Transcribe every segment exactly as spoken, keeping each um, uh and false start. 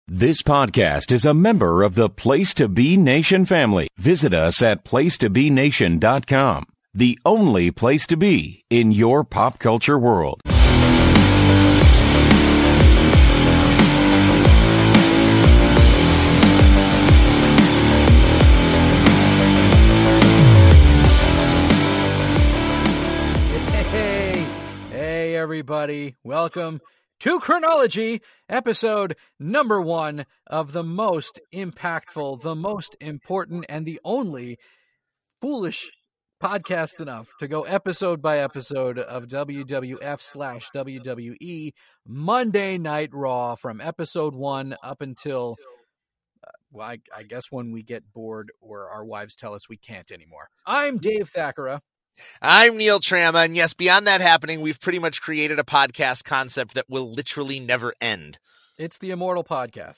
This podcast is a member of the Place to Be Nation family. Visit us at place to be nation dot com, the only place to be in your pop culture world. Hey, hey everybody, welcome to Chronology, episode number one of the most impactful, the most important, and the only foolish podcast enough to go episode by episode of W W F slash W W E Monday Night Raw from episode one up until, uh, well, I, I guess when we get bored or our wives tell us we can't anymore. I'm Dave Thakura. I'm Neil Trama, and yes, beyond that happening, we've pretty much created a podcast concept that will literally never end. It's the Immortal Podcast.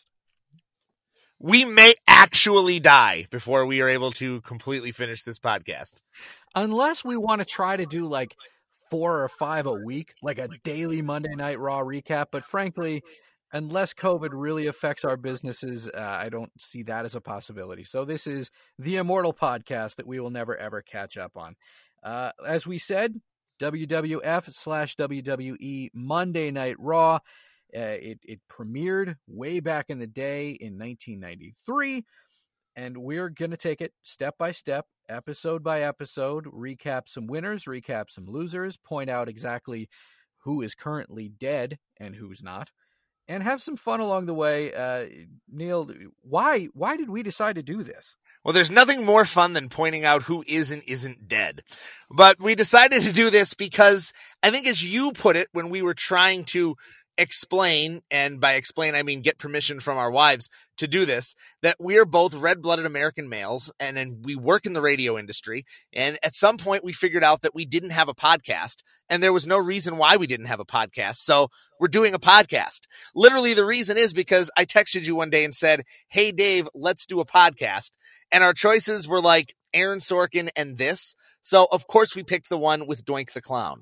We may actually die before we are able to completely finish this podcast. Unless we want to try to do like four or five a week, like a daily Monday Night Raw recap, but frankly, unless COVID really affects our businesses, uh, I don't see that as a possibility. So this is the Immortal Podcast that we will never, ever catch up on. Uh, as we said, W W F slash W W E Monday Night Raw. Uh, it, it premiered way back in the day in nineteen ninety-three, and we're going to take it step by step, episode by episode, recap some winners, recap some losers, point out exactly who is currently dead and who's not, and have some fun along the way. Uh, Neil, why why did we decide to do this? Well, there's nothing more fun than pointing out who is and isn't dead. But we decided to do this because I think, as you put it, when we were trying to explain, and by explain I mean get permission from our wives to do this, that we are both red-blooded American males, and then we work in the radio industry, and at some point we figured out that we didn't have a podcast, and there was no reason why we didn't have a podcast, so we're doing a podcast. Literally, the reason is because I texted you one day and said, hey Dave, let's do a podcast, and our choices were like Aaron Sorkin and this, so of course we picked the one with Doink the Clown.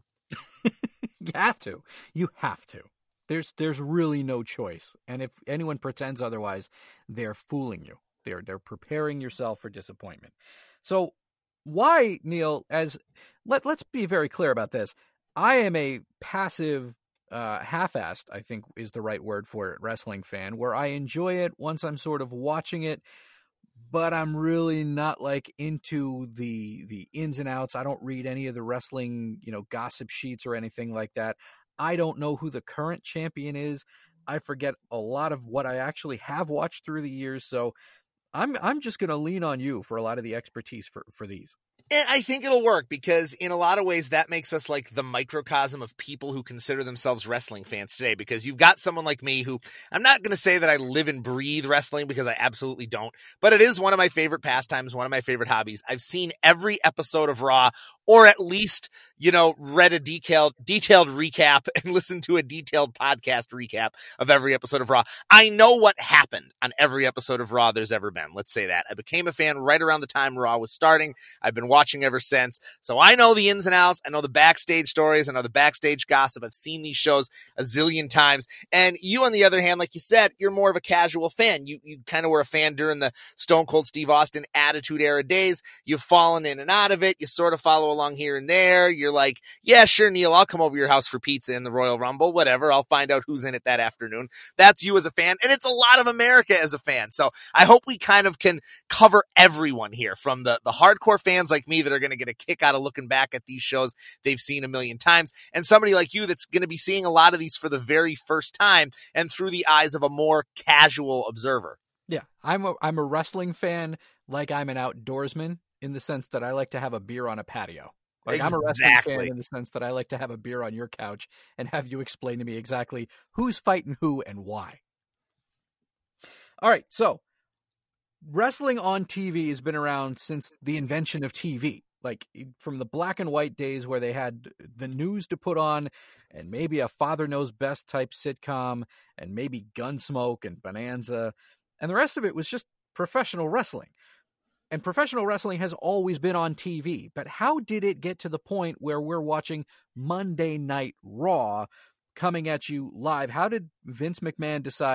You have to. You have to. There's there's really no choice. And if anyone pretends otherwise, they're fooling you. They're they're preparing yourself for disappointment. So why, Neil, as let let's be very clear about this. I am a passive, uh, half-assed, I think is the right word for it, wrestling fan, where I enjoy it once I'm sort of watching it, but I'm really not like into the the ins and outs. I don't read any of the wrestling, you know, gossip sheets or anything like that. I don't know who the current champion is. I forget a lot of what I actually have watched through the years. So I'm I'm just going to lean on you for a lot of the expertise for, for these. And I think it'll work because in a lot of ways that makes us like the microcosm of people who consider themselves wrestling fans today, because you've got someone like me who, I'm not going to say that I live and breathe wrestling because I absolutely don't, but it is one of my favorite pastimes, one of my favorite hobbies. I've seen every episode of Raw, or at least, you know, read a detailed, detailed recap and listened to a detailed podcast recap of every episode of Raw. I know what happened on every episode of Raw there's ever been. Let's say that. I became a fan right around the time Raw was starting. I've been watching ever since. So I know the ins and outs. I know the backstage stories. I know the backstage gossip. I've seen these shows a zillion times. And you, on the other hand, like you said, you're more of a casual fan. You, you kind of were a fan during the Stone Cold Steve Austin Attitude Era days. You've fallen in and out of it. You sort of follow along here and there. You're like, yeah, sure, Neil, I'll come over your house for pizza in the Royal Rumble, whatever. I'll find out who's in it that afternoon. That's you as a fan. And it's a lot of America as a fan. So I hope we kind of can cover everyone here, from the, the hardcore fans like me that are going to get a kick out of looking back at these shows they've seen a million times, and somebody like you that's going to be seeing a lot of these for the very first time and through the eyes of a more casual observer. Yeah, I'm a, I'm a wrestling fan like I'm an outdoorsman, in the sense that I like to have a beer on a patio. Like exactly. I'm a wrestling fan in the sense that I like to have a beer on your couch and have you explain to me exactly who's fighting who and why. All right, so wrestling on T V has been around since the invention of T V. Like from the black and white days where they had the news to put on and maybe a Father Knows Best type sitcom and maybe Gunsmoke and Bonanza. And the rest of it was just professional wrestling. And professional wrestling has always been on T V. But how did it get to the point where we're watching Monday Night Raw coming at you live? How did Vince McMahon decide,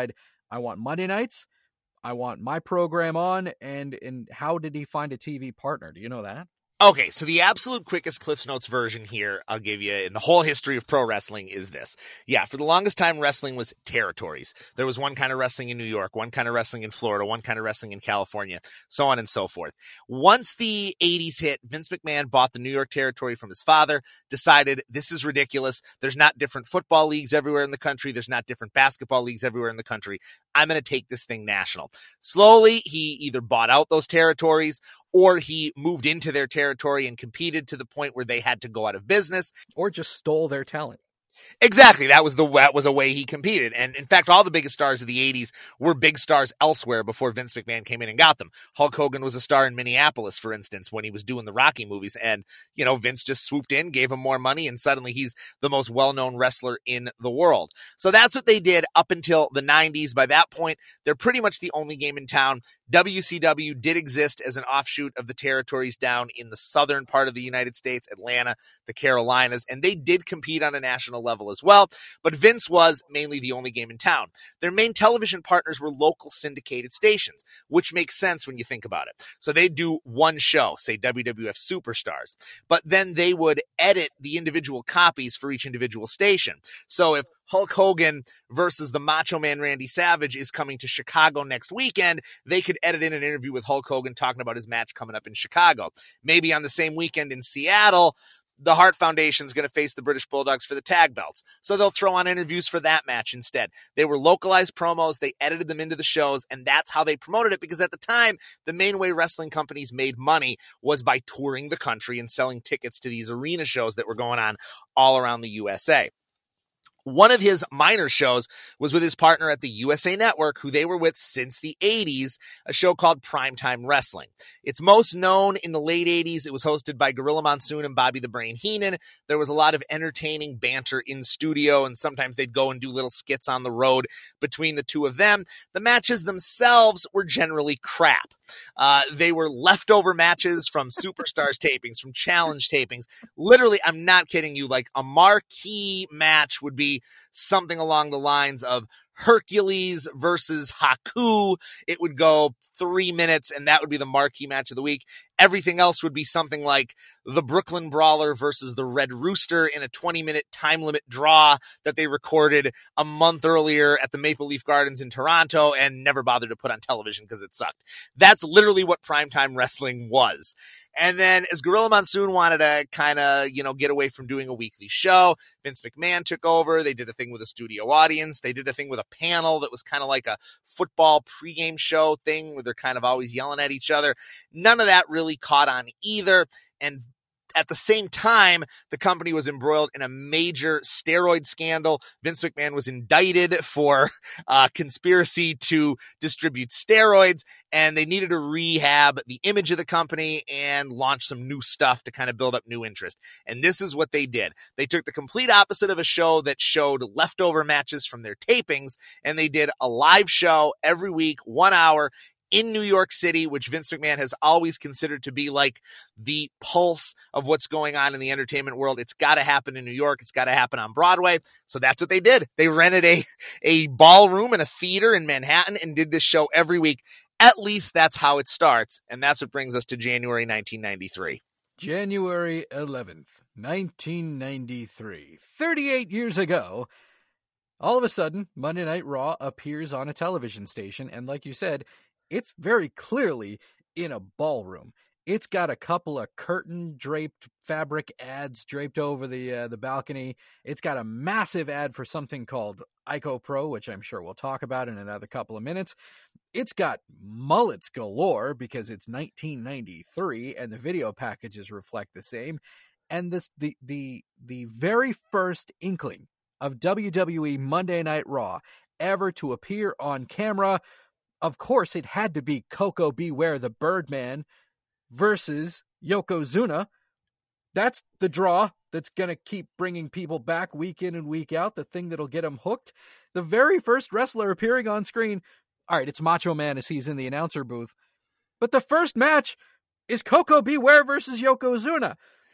I want Monday nights. I want my program on. And, and how did he find a T V partner? Do you know that? Okay, so the absolute quickest Cliff's Notes version here I'll give you in the whole history of pro wrestling is this. Yeah, for the longest time, wrestling was territories. There was one kind of wrestling in New York, one kind of wrestling in Florida, one kind of wrestling in California, so on and so forth. Once the eighties hit, Vince McMahon bought the New York territory from his father, decided this is ridiculous. There's not different football leagues everywhere in the country. There's not different basketball leagues everywhere in the country. I'm going to take this thing national. Slowly, he either bought out those territories or he moved into their territory and competed to the point where they had to go out of business. Or just stole their talent. Exactly. That was the that was a way he competed. And in fact, all the biggest stars of the eighties were big stars elsewhere before Vince McMahon came in and got them. Hulk Hogan was a star in Minneapolis, for instance, when he was doing the Rocky movies. And, you know, Vince just swooped in, gave him more money, and suddenly he's the most well-known wrestler in the world. So that's what they did up until the nineties. By that point, they're pretty much the only game in town. W C W did exist as an offshoot of the territories down in the southern part of the United States, Atlanta, the Carolinas, and they did compete on a national level as well. But Vince was mainly the only game in town. Their main television partners were local syndicated stations, which makes sense when you think about it. So they'd do one show, say W W F Superstars, but then they would edit the individual copies for each individual station. So if Hulk Hogan versus the Macho Man Randy Savage is coming to Chicago next weekend, they could edit in an interview with Hulk Hogan talking about his match coming up in Chicago. Maybe on the same weekend in Seattle, the Hart Foundation is going to face the British Bulldogs for the tag belts. So they'll throw on interviews for that match instead. They were localized promos. They edited them into the shows, and that's how they promoted it, because at the time, the main way wrestling companies made money was by touring the country and selling tickets to these arena shows that were going on all around the U S A. One of his minor shows was with his partner at the U S A Network, who they were with since the eighties, a show called Primetime Wrestling. It's most known in the late eighties. It was hosted by Gorilla Monsoon and Bobby the Brain Heenan. There was a lot of entertaining banter in studio, and sometimes they'd go and do little skits on the road between the two of them. The matches themselves were generally crap. Uh, they were leftover matches from Superstars tapings, from Challenge tapings. Literally, I'm not kidding you, like a marquee match would be something along the lines of Hercules versus Haku. It would go three minutes, and that would be the marquee match of the week. Everything else would be something like the Brooklyn Brawler versus the Red Rooster in a twenty-minute time limit draw that they recorded a month earlier at the Maple Leaf Gardens in Toronto and never bothered to put on television because it sucked. That's literally what Primetime Wrestling was. And then as Gorilla Monsoon wanted to kind of, you know, get away from doing a weekly show, Vince McMahon took over. They did a thing with a studio audience. They did a thing with a panel that was kind of like a football pregame show thing where they're kind of always yelling at each other. None of that really caught on either. And at the same time, the company was embroiled in a major steroid scandal. Vince McMahon was indicted for uh, conspiracy to distribute steroids, and they needed to rehab the image of the company and launch some new stuff to kind of build up new interest. And this is what they did. They took the complete opposite of a show that showed leftover matches from their tapings, and they did a live show every week, one hour, in New York City, which Vince McMahon has always considered to be like the pulse of what's going on in the entertainment world. It's got to happen in New York. It's got to happen on Broadway. So that's what they did. They rented a, a ballroom and a theater in Manhattan and did this show every week. At least that's how it starts. And that's what brings us to January nineteen ninety-three. January eleventh, nineteen ninety-three. thirty-eight years ago, all of a sudden, Monday Night Raw appears on a television station. And like you said, it's very clearly in a ballroom. It's got a couple of curtain-draped fabric ads draped over the uh, the balcony. It's got a massive ad for something called IcoPro, which I'm sure we'll talk about in another couple of minutes. It's got mullets galore because it's nineteen ninety-three, and the video packages reflect the same. And this the the the very first inkling of W W E Monday Night Raw ever to appear on camera, of course, it had to be Koko B. Ware, the Birdman, versus Yokozuna. That's the draw that's going to keep bringing people back week in and week out, the thing that'll get them hooked. The very first wrestler appearing on screen, all right, it's Macho Man as he's in the announcer booth, but the first match is Koko B. Ware versus Yokozuna.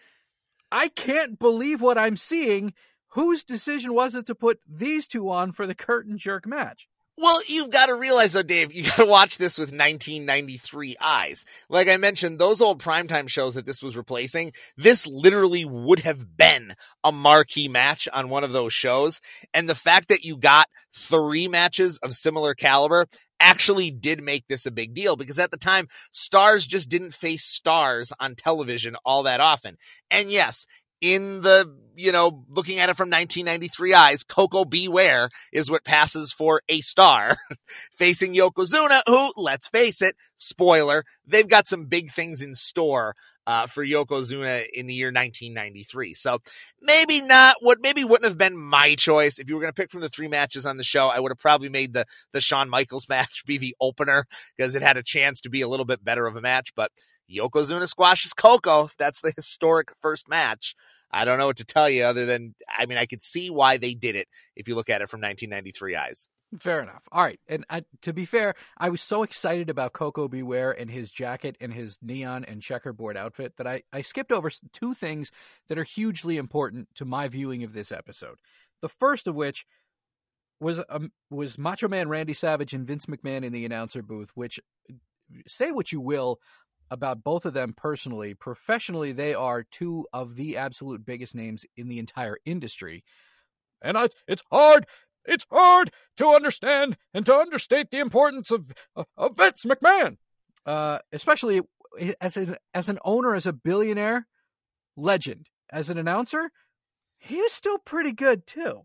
I can't believe what I'm seeing. Whose decision was it to put these two on for the curtain jerk match? Well, you've got to realize though, Dave, you got to watch this with nineteen ninety-three eyes. Like I mentioned, those old primetime shows that this was replacing, this literally would have been a marquee match on one of those shows. And the fact that you got three matches of similar caliber actually did make this a big deal, because at the time, stars just didn't face stars on television all that often. And yes, in the, you know, looking at it from nineteen ninety-three eyes, Koko B. Ware is what passes for a star facing Yokozuna, who, let's face it, spoiler, they've got some big things in store uh, for Yokozuna in the year nineteen ninety-three. So maybe not what, maybe wouldn't have been my choice. If you were going to pick from the three matches on the show, I would have probably made the, the Shawn Michaels match be the opener, because it had a chance to be a little bit better of a match, but Yokozuna squashes Koko. That's the historic first match. I don't know what to tell you other than, I mean, I could see why they did it if you look at it from nineteen ninety-three eyes. Fair enough. All right. And I, to be fair, I was so excited about Koko B. Ware and his jacket and his neon and checkerboard outfit that I, I skipped over two things that are hugely important to my viewing of this episode. The first of which was um, was Macho Man Randy Savage and Vince McMahon in the announcer booth, which, say what you will about both of them personally, professionally, they are two of the absolute biggest names in the entire industry. And I, it's hard, it's hard to understand and to understate the importance of, of Vince McMahon, uh, especially as a, as an owner, as a billionaire, legend. As an announcer, he was still pretty good too.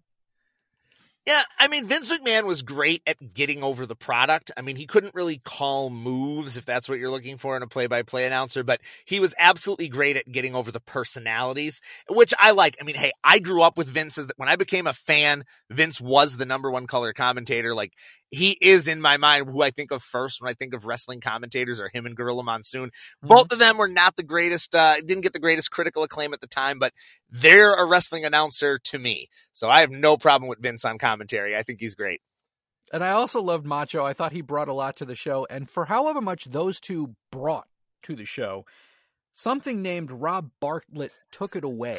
Yeah, I mean, Vince McMahon was great at getting over the product. I mean, he couldn't really call moves, if that's what you're looking for in a play-by-play announcer, but he was absolutely great at getting over the personalities, which I like. I mean, hey, I grew up with Vince. When I became a fan, Vince was the number one color commentator. Like, he is, in my mind, who I think of first when I think of wrestling commentators, are him and Gorilla Monsoon. Mm-hmm. Both of them were not the greatest, uh, didn't get the greatest critical acclaim at the time, but they're a wrestling announcer to me. So I have no problem with Vince on commentary. I think he's great. And I also loved Macho. I thought he brought a lot to the show. And for however much those two brought to the show, something named Rob Bartlett took it away.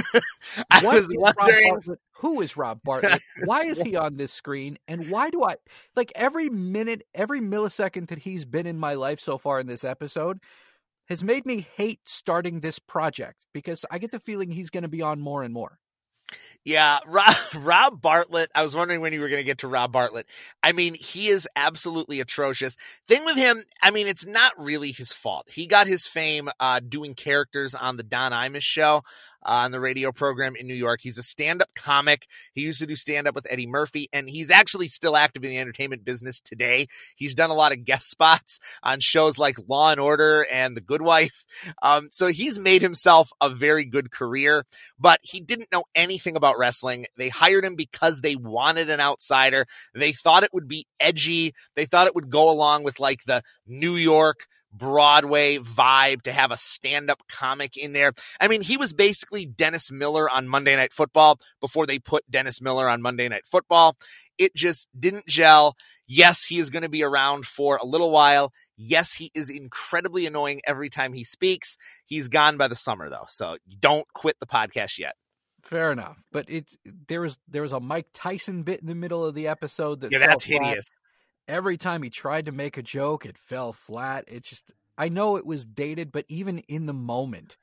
I what was wondering. Who is Rob Bartlett? Why is he on this screen? And why do I, like, every minute, every millisecond that he's been in my life so far in this episode has made me hate starting this project, because I get the feeling he's going to be on more and more. Yeah, Rob, Rob Bartlett. I was wondering when you were going to get to Rob Bartlett. I mean, he is absolutely atrocious. Thing with him, I mean, it's not really his fault. He got his fame uh, doing characters on the Don Imus show uh, on the radio program in New York. He's a stand-up comic. He used to do stand-up with Eddie Murphy, and he's actually still active in the entertainment business today. He's done a lot of guest spots on shows like Law and Order and The Good Wife. Um, so he's made himself a very good career, but he didn't know anything about wrestling. They hired him because they wanted an outsider. They thought it would be edgy. They thought it would go along with like the New York Broadway vibe to have a stand-up comic in there. I mean, he was basically Dennis Miller on Monday Night Football before they put Dennis Miller on Monday Night Football. It just didn't gel. Yes, he is going to be around for a little while. Yes, he is incredibly annoying every time he speaks. He's gone by the summer, though, so don't quit the podcast yet. Fair enough, but it's there was there was a Mike Tyson bit in the middle of the episode that yeah, fell that's flat. hideous. Every time he tried to make a joke, it fell flat. It just, I know it was dated, but even in the moment,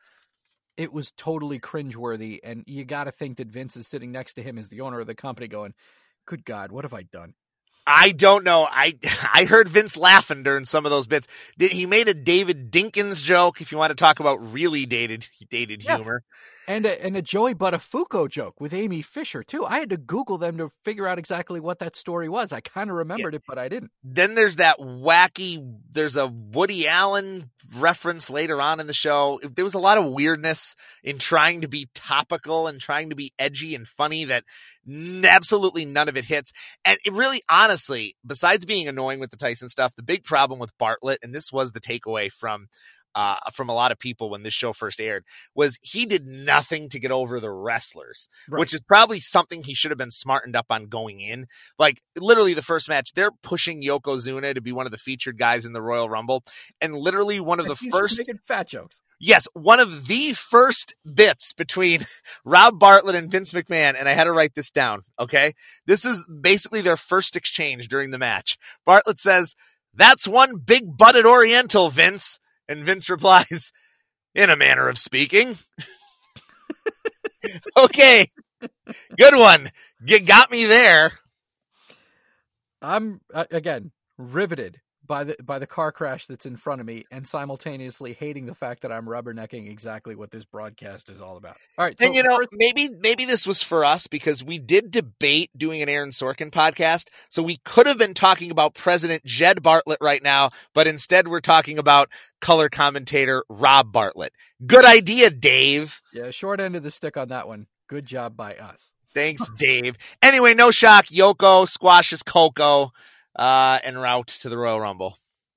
it was totally cringeworthy. And you got to think that Vince is sitting next to him as the owner of the company, going, "Good God, what have I done?" I don't know. I I heard Vince laughing during some of those bits. Did he made a David Dinkins joke? If you want to talk about really dated dated yeah. humor. And a, and a Joey Buttafuoco joke with Amy Fisher, too. I had to Google them to figure out exactly what that story was. I kind of remembered yeah. it, but I didn't. Then there's that wacky, there's a Woody Allen reference later on in the show. There was a lot of weirdness in trying to be topical and trying to be edgy and funny that n- absolutely none of it hits. And it really, honestly, besides being annoying with the Tyson stuff, the big problem with Bartlett, and this was the takeaway from uh, from a lot of people when this show first aired was he did nothing to get over the wrestlers, Right. which is probably something he should have been smartened up on going in. Like literally the first match, they're pushing Yokozuna to be one of the featured guys in the Royal Rumble. And literally one of the He's first making fat jokes. Yes, one of the first bits between Rob Bartlett and Vince McMahon, and I had to write this down, okay? This is basically their first exchange during the match. Bartlett says, "That's one big-butted Oriental, Vince." And Vince replies, "In a manner of speaking." Okay, good one. You got me there. I'm, uh, again, riveted by the by the car crash that's in front of me and simultaneously hating the fact that I'm rubbernecking exactly what this broadcast is all about. All right. So and you know, first- maybe maybe this was for us because we did debate doing an Aaron Sorkin podcast. So we could have been talking about President Jed Bartlett right now, but instead we're talking about color commentator Rob Bartlett. Good idea, Dave. Yeah, short end of the stick on that one. Good job by us. Thanks, Dave. Anyway, no shock. Yoko squashes Coco. Uh, en route to the Royal Rumble.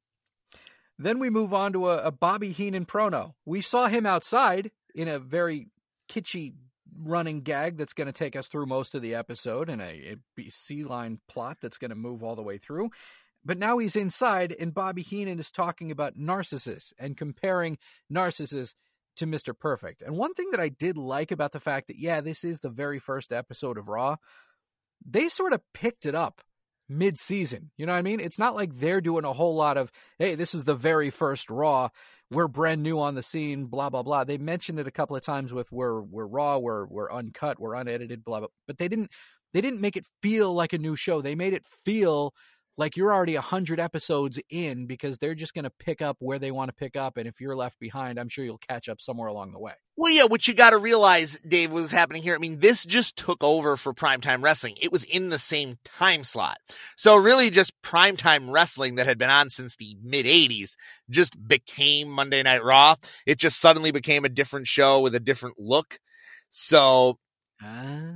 Then we move on to a, a Bobby Heenan promo. We saw him outside in a very kitschy running gag that's going to take us through most of the episode and a, a C-line plot that's going to move all the way through. But now he's inside, and Bobby Heenan is talking about Narcissus and comparing Narcissus to Mister Perfect. And one thing that I did like about the fact that, yeah, this is the very first episode of Raw, they sort of picked it up mid-season. You know what I mean? It's not like they're doing a whole lot of, hey, this is the very first Raw. We're brand new on the scene, blah, blah, blah. They mentioned it a couple of times with we're we're raw, we're we're uncut, we're unedited, blah, blah. But they didn't they didn't make it feel like a new show. They made it feel like you're already one hundred episodes in because they're just going to pick up where they want to pick up. And if you're left behind, I'm sure you'll catch up somewhere along the way. Well, yeah, what you got to realize, Dave, what was happening here. I mean, this just took over for Primetime Wrestling. It was in the same time slot. So really just Primetime Wrestling that had been on since the mid eighties just became Monday Night Raw. It just suddenly became a different show with a different look. So, Uh,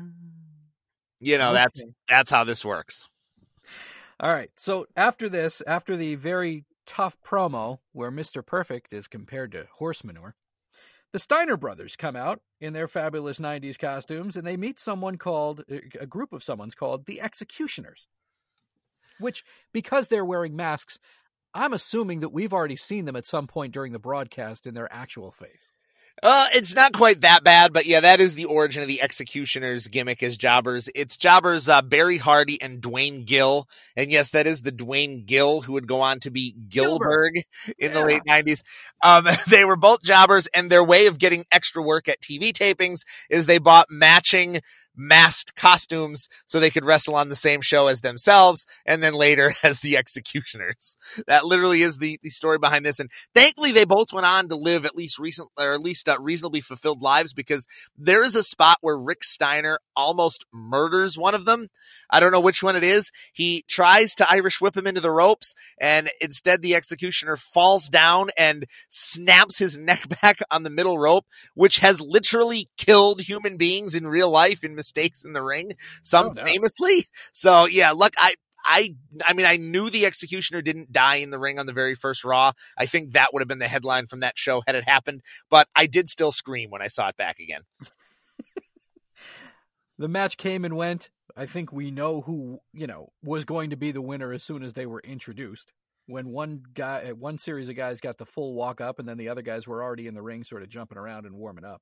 you know, okay. that's that's how this works. All right. So after this, after the very tough promo where Mister Perfect is compared to horse manure, the Steiner brothers come out in their fabulous nineties costumes, and they meet someone called, a group of someone's called the Executioners, which, because they're wearing masks, I'm assuming that we've already seen them at some point during the broadcast in their actual face. Uh, it's not quite that bad, but yeah, that is the origin of the Executioners gimmick as jobbers. It's jobbers uh, Barry Hardy and Dwayne Gill. And yes, that is the Dwayne Gill who would go on to be Gilbert in Yeah. the late nineties. Um, they were both jobbers, and their way of getting extra work at T V tapings is they bought matching masked costumes so they could wrestle on the same show as themselves and then later as the Executioners. That literally is the, the story behind this. And thankfully they both went on to live at least recent or at least uh, reasonably fulfilled lives, because there is a spot where Rick Steiner almost murders one of them. I don't know which one it is. He tries to Irish whip him into the ropes, and instead the Executioner falls down and snaps his neck back on the middle rope, which has literally killed human beings in real life in mistakes in the ring, some Oh, no. famously. So yeah, look, I, I, I mean, I knew the Executioner didn't die in the ring on the very first Raw. I think that would have been the headline from that show had it happened, but I did still scream when I saw it back again. The match came and went. I think we know who, you know, was going to be the winner as soon as they were introduced. When one guy, one series of guys got the full walk up, and then the other guys were already in the ring sort of jumping around and warming up.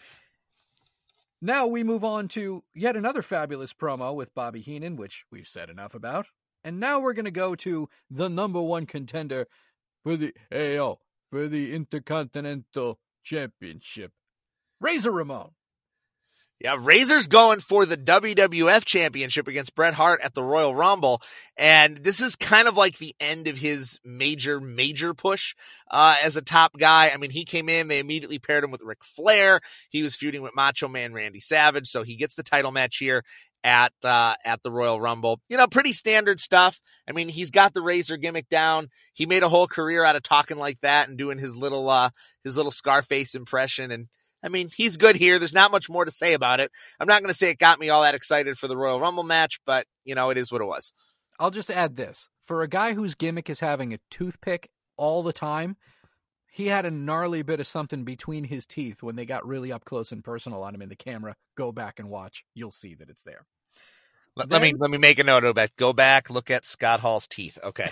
Now we move on to yet another fabulous promo with Bobby Heenan, which we've said enough about. And now we're going to go to the number one contender for the A O, for the Intercontinental Championship, Razor Ramon. Yeah, Razor's going for the W W F Championship against Bret Hart at the Royal Rumble, and this is kind of like the end of his major, major push uh, as a top guy. I mean, he came in, they immediately paired him with Ric Flair. He was feuding with Macho Man Randy Savage, so he gets the title match here at uh, at the Royal Rumble. You know, pretty standard stuff. I mean, he's got the Razor gimmick down. He made a whole career out of talking like that and doing his little uh, his little Scarface impression, and I mean, he's good here. There's not much more to say about it. I'm not going to say it got me all that excited for the Royal Rumble match, but, you know, it is what it was. I'll just add this. For a guy whose gimmick is having a toothpick all the time, He had a gnarly bit of something between his teeth when they got really up close and personal on him in the camera. Go back and watch. You'll see that it's there. Let, Then, let me let me make a note of that. Go back, look at Scott Hall's teeth. Okay.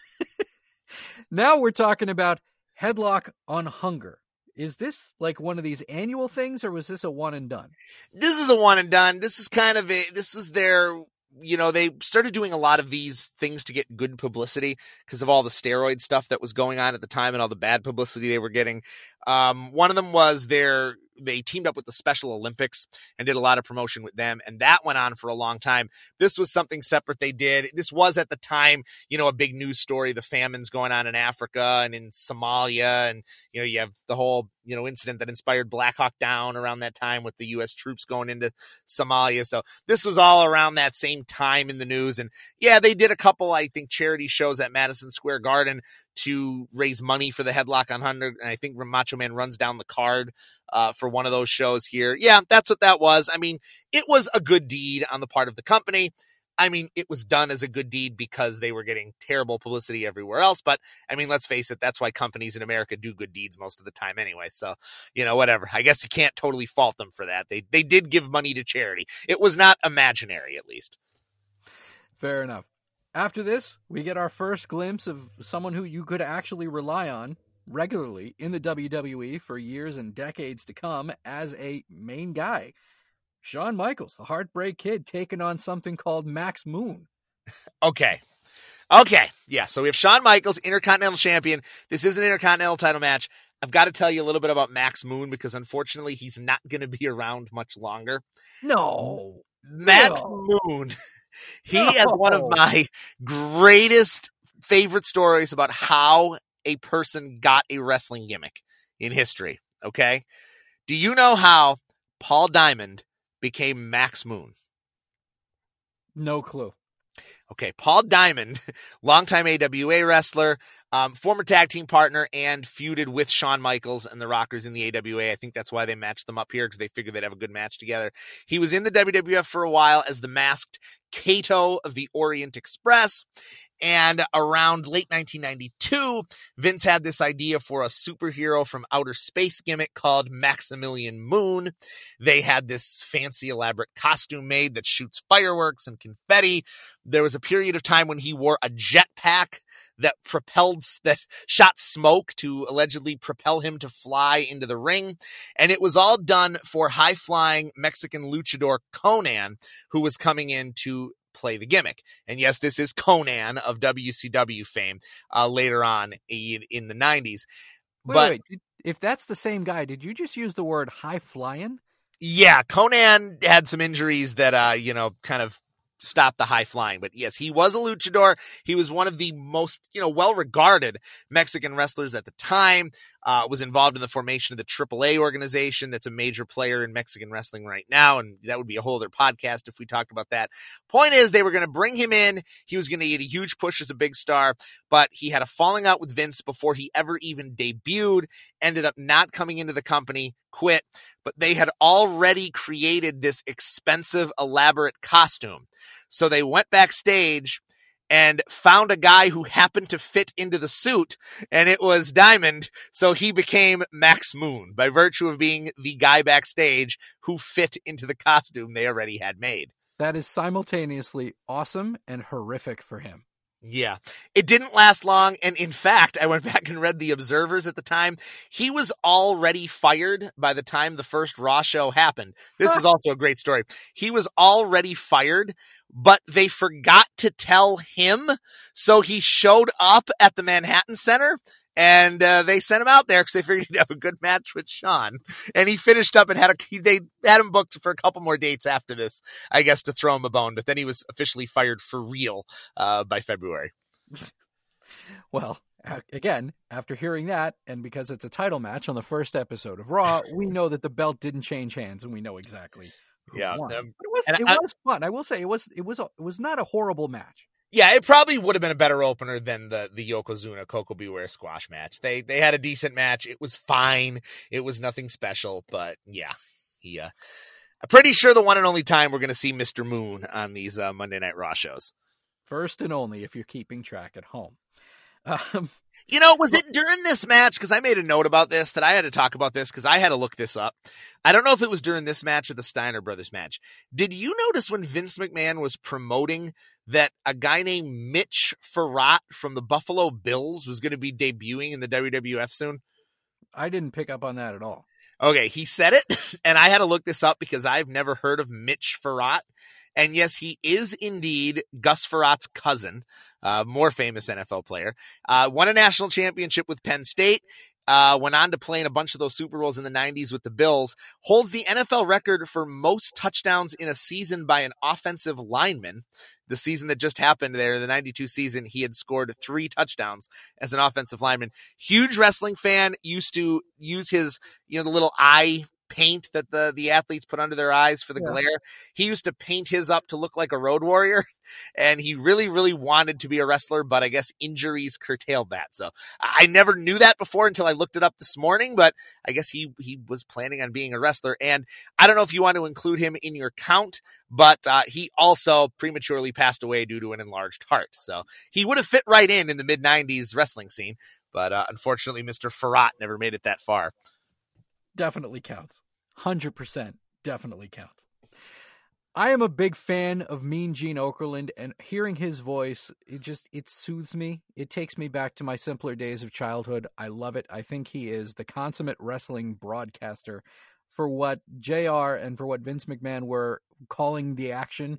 Now we're talking about Headlock on Hunger. Is this like one of these annual things, or was this a one and done? This is a one and done. This is kind of a, this is their, you know, they started doing a lot of these things to get good publicity because of all the steroid stuff that was going on at the time and all the bad publicity they were getting. Um, one of them was their, they teamed up with the Special Olympics and did a lot of promotion with them. And that went on for a long time. This was something separate they did. This was at the time, you know, a big news story, the famines going on in Africa and in Somalia. And, you know, you have the whole, you know, incident that inspired Black Hawk Down around that time with the U S troops going into Somalia. So this was all around that same time in the news. And yeah, they did a couple, I think, charity shows at Madison Square Garden to raise money for the Headlock on Hunger. And I think Macho Man runs down the card uh, for one of those shows here. Yeah, that's what that was. I mean, it was a good deed on the part of the company. I mean, it was done as a good deed because they were getting terrible publicity everywhere else. But I mean, let's face it, that's why companies in America do good deeds most of the time anyway. So, you know, whatever. I guess you can't totally fault them for that. They they did give money to charity. It was not imaginary, at least. Fair enough. After this, we get our first glimpse of someone who you could actually rely on regularly in the W W E for years and decades to come as a main guy. Shawn Michaels, the Heartbreak Kid, taking on something called Max Moon. Okay. Okay. Yeah. So we have Shawn Michaels, Intercontinental Champion. This is an Intercontinental title match. I've got to tell you a little bit about Max Moon because unfortunately he's not going to be around much longer. No. Max no. Moon. He no. has one of my greatest favorite stories about how a person got a wrestling gimmick in history. Okay. Do you know how Paul Diamond became Max Moon? No clue. Okay, Paul Diamond, longtime A W A wrestler, um, former tag team partner, and feuded with Shawn Michaels and the Rockers in the A W A. I think that's why they matched them up here, because they figured they'd have a good match together. He was in the W W F for a while as the masked Kato of the Orient Express. And around late nineteen ninety-two, Vince had this idea for a superhero from outer space gimmick called Maximilian Moon. They had this fancy, elaborate costume made that shoots fireworks and confetti. There was a period of time when he wore a jetpack that propelled, that shot smoke to allegedly propel him to fly into the ring. And it was all done for high-flying Mexican luchador Conan, who was coming in to play the gimmick. And yes, this is Conan of W C W fame uh, later on in, in the nineties. Wait, but wait, wait. If that's the same guy, did you just use the word high flying? Yeah, Conan had some injuries that, uh, you know, kind of stopped the high flying. But yes, he was a luchador. He was one of the most, you know, well-regarded Mexican wrestlers at the time. Uh, was involved in the formation of the triple A organization. That's a major player in Mexican wrestling right now. And that would be a whole other podcast if we talked about that. Point is, they were going to bring him in. He was going to get a huge push as a big star, but he had a falling out with Vince before he ever even debuted, ended up not coming into the company, quit, but they had already created this expensive, elaborate costume. So they went backstage and found a guy who happened to fit into the suit, and it was Diamond, so he became Max Moon by virtue of being the guy backstage who fit into the costume they already had made. That is simultaneously awesome and horrific for him. Yeah, it didn't last long, and in fact, I went back and read the Observers at the time. He was already fired by the time the first Raw show happened. This huh. is also a great story. He was already fired, but they forgot to tell him, so he showed up at the Manhattan Center, and uh, they sent him out there because they figured he'd have a good match with Shawn. And he finished up and had a, he, they had him booked for a couple more dates after this, I guess, to throw him a bone. But then he was officially fired for real uh, by February. Well, again, after hearing that, and because it's a title match on the first episode of Raw, we know that the belt didn't change hands, and we know exactly who yeah, won. Um, it was, it I, was fun. I will say it was it was it was not a horrible match. Yeah, it probably would have been a better opener than the the Yokozuna Koko Beware squash match. They they had a decent match. It was fine. It was nothing special, but yeah, he. Uh, I'm pretty sure the one and only time we're going to see Mister Moon on these uh, Monday Night Raw shows. First and only, if you're keeping track at home. Um, You know, was it during this match? Because I made a note about this that I had to talk about this because I had to look this up. I don't know if it was during this match or the Steiner Brothers match. Did you notice when Vince McMahon was promoting that a guy named Mitch Farrat from the Buffalo Bills was going to be debuting in the W W F soon? I didn't pick up on that at all. Okay, he said it, and I had to look this up because I've never heard of Mitch Farrat. And yes, he is indeed Gus Farrat's cousin, uh, more famous N F L player. Uh, won a national championship with Penn State, uh, went on to play in a bunch of those Super Bowls in the nineties with the Bills, holds the N F L record for most touchdowns in a season by an offensive lineman. The season that just happened there, the ninety-two season, he had scored three touchdowns as an offensive lineman. Huge wrestling fan, used to use his, you know, the little eye paint that the, the athletes put under their eyes for the yeah. glare. He used to paint his up to look like a road warrior, and he really, really wanted to be a wrestler, but I guess injuries curtailed that. So I never knew that before until I looked it up this morning, but I guess he, he was planning on being a wrestler. And I don't know if you want to include him in your count, but uh, he also prematurely passed away due to an enlarged heart. So he would have fit right in in the mid nineties wrestling scene, but uh, unfortunately, Mister Farrat never made it that far. Definitely counts. one hundred percent definitely counts. I am a big fan of Mean Gene Okerlund, and hearing his voice, it just, it soothes me. It takes me back to my simpler days of childhood. I love it. I think he is the consummate wrestling broadcaster for what J R and for what Vince McMahon were calling the action.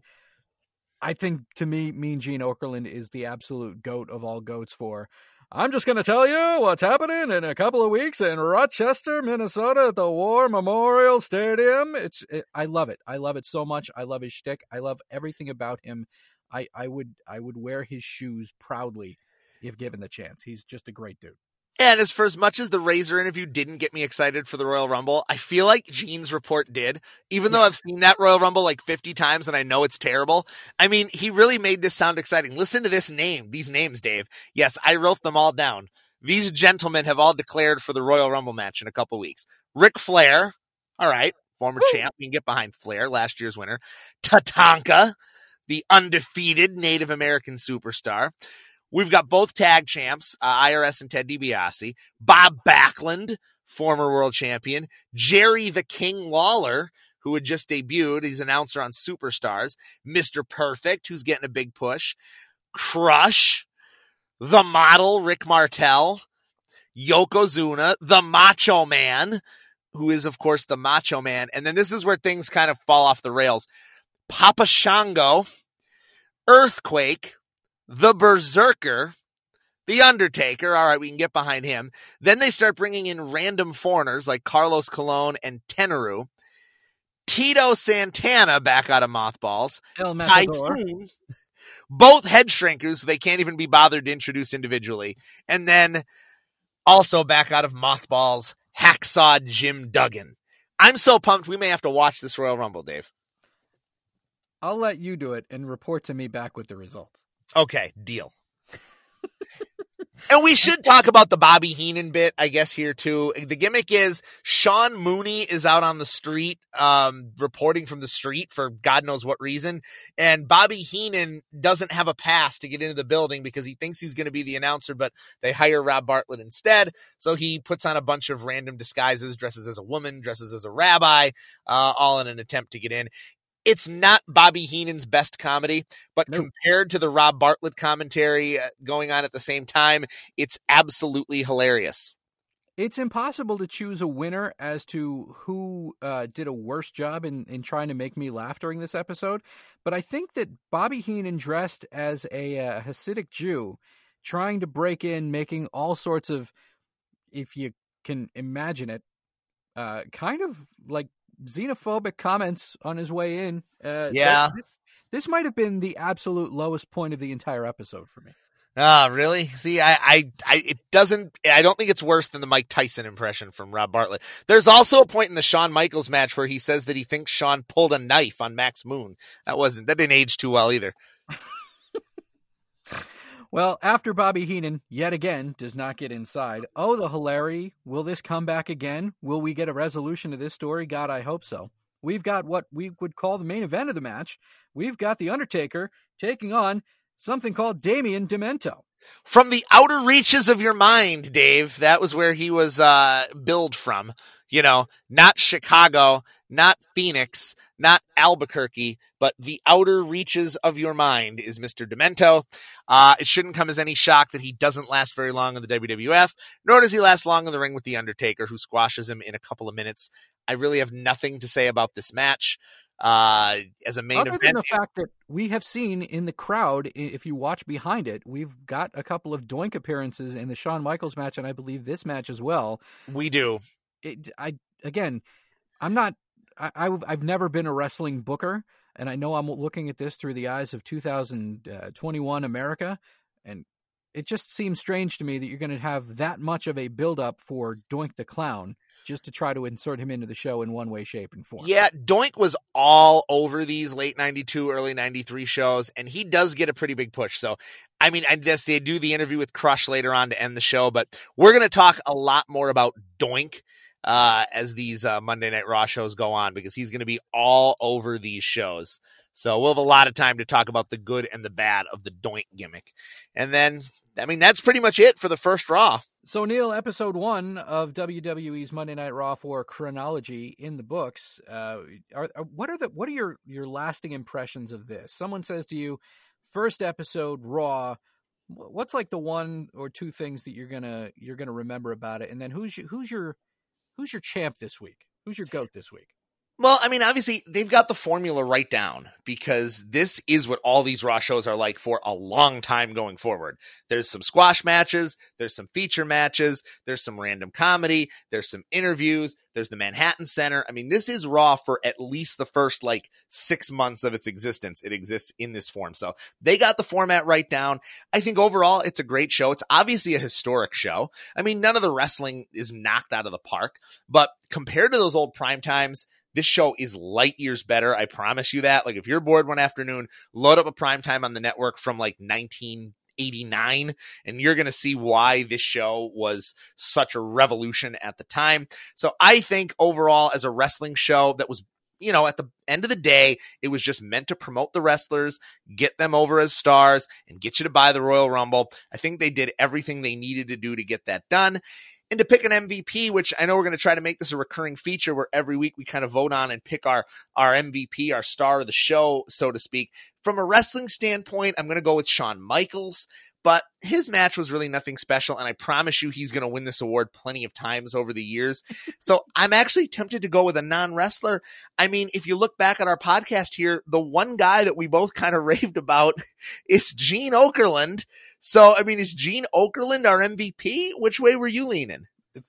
I think, to me, Mean Gene Okerlund is the absolute goat of all goats for, I'm just going to tell you what's happening in a couple of weeks in Rochester, Minnesota at the War Memorial Stadium. It's, it, I love it. I love it so much. I love his shtick. I love everything about him. I, I would, I would wear his shoes proudly if given the chance. He's just a great dude. And as for as much as the Razor interview didn't get me excited for the Royal Rumble, I feel like Gene's report did, even though I've seen that Royal Rumble like fifty times and I know it's terrible. I mean, he really made this sound exciting. Listen to this name, these names, Dave. Yes, I wrote them all down. These gentlemen have all declared for the Royal Rumble match in a couple weeks. Ric Flair. All right. Former Woo. champ. You can get behind Flair, last year's winner. Tatanka, the undefeated Native American superstar. We've got both tag champs, uh, I R S and Ted DiBiase, Bob Backlund, former world champion, Jerry the King Lawler, who had just debuted. He's an announcer on Superstars, Mister Perfect, who's getting a big push, Crush, the model Rick Martel, Yokozuna, the Macho Man, who is, of course, the Macho Man. And then this is where things kind of fall off the rails. Papa Shango, Earthquake, the Berserker, the Undertaker. All right, we can get behind him. Then they start bringing in random foreigners like Carlos Colon and Tenaru. Tito Santana back out of Mothballs. El Matador. Typhoon, both head shrinkers. They can't even be bothered to introduce individually. And then also back out of Mothballs, Hacksaw Jim Duggan. I'm so pumped we may have to watch this Royal Rumble, Dave. I'll let you do it and report to me back with the results. Okay, deal. And we should talk about the Bobby Heenan bit, I guess, here too. The gimmick is Sean Mooney is out on the street, um, reporting from the street for God knows what reason. And Bobby Heenan doesn't have a pass to get into the building because he thinks he's going to be the announcer, but they hire Rob Bartlett instead. So he puts on a bunch of random disguises, dresses as a woman, dresses as a rabbi, uh, all in an attempt to get in. It's not Bobby Heenan's best comedy, but nope. compared to the Rob Bartlett commentary going on at the same time, it's absolutely hilarious. It's impossible to choose a winner as to who uh, did a worse job in, in trying to make me laugh during this episode, but I think that Bobby Heenan dressed as a uh, Hasidic Jew, trying to break in, making all sorts of, if you can imagine it, uh, kind of like xenophobic comments on his way in. Uh, yeah. That, this might have been the absolute lowest point of the entire episode for me. Ah, uh, really? See, I, I, I, it doesn't, I don't think it's worse than the Mike Tyson impression from Rob Bartlett. There's also a point in the Shawn Michaels match where he says that he thinks Shawn pulled a knife on Max Moon. That wasn't, that didn't age too well either. Well, after Bobby Heenan, yet again, does not get inside. Oh, the hilarity. Will this come back again? Will we get a resolution to this story? God, I hope so. We've got what we would call the main event of the match. We've got The Undertaker taking on Something called Damian Demento. From the outer reaches of your mind, Dave. That was where he was uh, billed from. You know, not Chicago, not Phoenix, not Albuquerque, but the outer reaches of your mind is Mister Demento. Uh, it shouldn't come as any shock that he doesn't last very long in the W W F, nor does he last long in the ring with The Undertaker, who squashes him in a couple of minutes. I really have nothing to say about this match. Uh, as a main Other event, than the fact that we have seen in the crowd, if you watch behind it, we've got a couple of Doink appearances in the Shawn Michaels match, and I believe this match as well. We do. It, I again, I'm not. I, I I've never been a wrestling booker, and I know I'm looking at this through the eyes of two thousand twenty-one America, and it just seems strange to me that you're going to have that much of a build-up for Doink the Clown just to try to insert him into the show in one way, shape, and form. Yeah, Doink was all over these late ninety-two, early ninety-three shows, and he does get a pretty big push. So, I mean, I guess they do the interview with Crush later on to end the show, but we're going to talk a lot more about Doink uh, as these uh, Monday Night Raw shows go on, because he's going to be all over these shows. So we'll have a lot of time to talk about the good and the bad of the Doink gimmick. And then, I mean, that's pretty much it for the first Raw. So, Neil, episode one of W W E's Monday Night Raw for chronology in the books. Uh, are, are what are the what are your, your lasting impressions of this? Someone says to you, first episode Raw. What's like the one or two things that you're gonna you're gonna remember about it? And then who's your, who's your who's your champ this week? Who's your GOAT this week? Well, I mean, obviously, they've got the formula right down, because this is what all these Raw shows are like for a long time going forward. There's some squash matches, there's some feature matches, there's some random comedy, there's some interviews, there's the Manhattan Center. I mean, this is Raw for at least the first, like, six months of its existence. It exists in this form. So they got the format right down. I think overall, it's a great show. It's obviously a historic show. I mean, none of the wrestling is knocked out of the park, but compared to those old prime times, this show is light years better. I promise you that. Like, if you're bored one afternoon, load up a primetime on the network from like nineteen eighty-nine, and you're going to see why this show was such a revolution at the time. So I think overall, as a wrestling show that was, you know, at the end of the day, it was just meant to promote the wrestlers, get them over as stars, and get you to buy the Royal Rumble. I think they did everything they needed to do to get that done. And to pick an M V P, which I know we're going to try to make this a recurring feature where every week we kind of vote on and pick our, our M V P, our star of the show, so to speak. From a wrestling standpoint, I'm going to go with Shawn Michaels, but his match was really nothing special, and I promise you he's going to win this award plenty of times over the years. So I'm actually tempted to go with a non-wrestler. I mean, if you look back at our podcast here, the one guy that we both kind of raved about is Gene Okerlund. So, I mean, is Gene Okerlund our M V P? Which way were you leaning?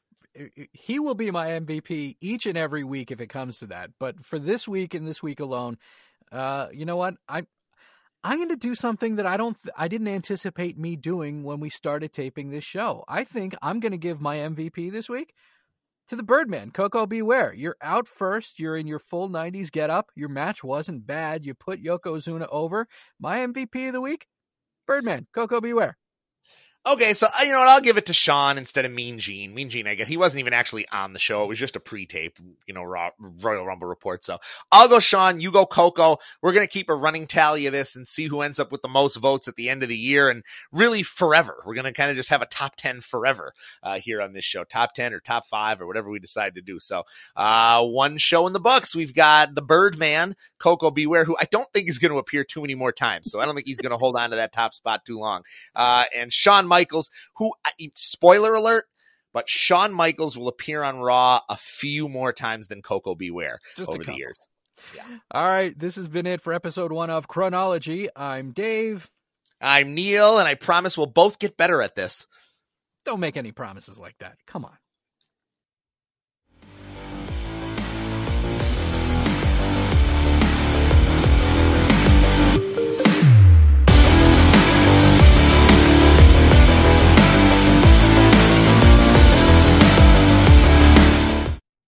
He will be my M V P each and every week if it comes to that. But for this week and this week alone, uh, you know what? I, I'm going to do something that I don't, th- I didn't anticipate me doing when we started taping this show. I think I'm going to give my M V P this week to the Birdman, Koko B. Ware. You're out first. You're in your full nineties getup. Your match wasn't bad. You put Yokozuna over. My M V P of the week, Birdman, Koko B. Ware. Okay, so you know what? I'll give it to Sean instead of Mean Gene. Mean Gene, I guess he wasn't even actually on the show. It was just a pre-tape, you know, Raw, Royal Rumble report. So I'll go Sean. You go Coco. We're gonna keep a running tally of this and see who ends up with the most votes at the end of the year, and really forever. We're gonna kind of just have a top ten forever uh, here on this show, top ten or top five or whatever we decide to do. So uh, one show in the books. We've got the Birdman, Koko B. Ware, who I don't think is going to appear too many more times. So I don't think he's going to hold on to that top spot too long. Uh, and Shawn Michaels, who, spoiler alert, but Shawn Michaels will appear on Raw a few more times than Koko B. Ware Just over the years. Yeah. All right, this has been it for episode one of Chronology. I'm Dave. I'm Neil, and I promise we'll both get better at this. Don't make any promises like that. Come on.